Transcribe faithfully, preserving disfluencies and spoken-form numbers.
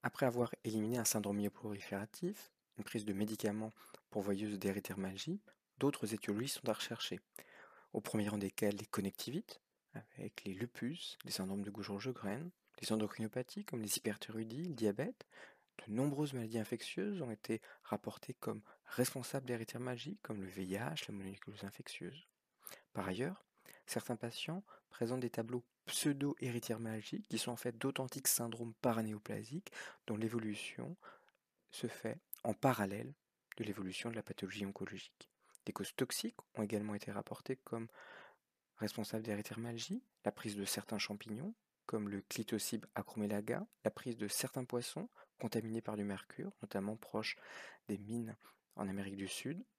Après avoir éliminé un syndrome myoprolifératif, une prise de médicaments pourvoyeuses d'érythromalgie, d'autres étiologies sont à rechercher. Au premier rang desquelles les connectivites, avec les lupus, les syndromes de Gaucher-Sjogren, les endocrinopathies comme les hyperthyroïdies, le diabète. De nombreuses maladies infectieuses ont été rapportées comme responsables d'érythromalgie, comme le V I H, la mononucléose infectieuse. Par ailleurs, certains patients présentent des tableaux pseudo-érythromalgiques qui sont en fait d'authentiques syndromes paranéoplasiques dont l'évolution se fait en parallèle de l'évolution de la pathologie oncologique. Des causes toxiques ont également été rapportées comme responsables d'érythromalgie, la prise de certains champignons, comme le Clitocybe acromelaga, la prise de certains poissons contaminés par du mercure, notamment proches des mines en Amérique du Sud,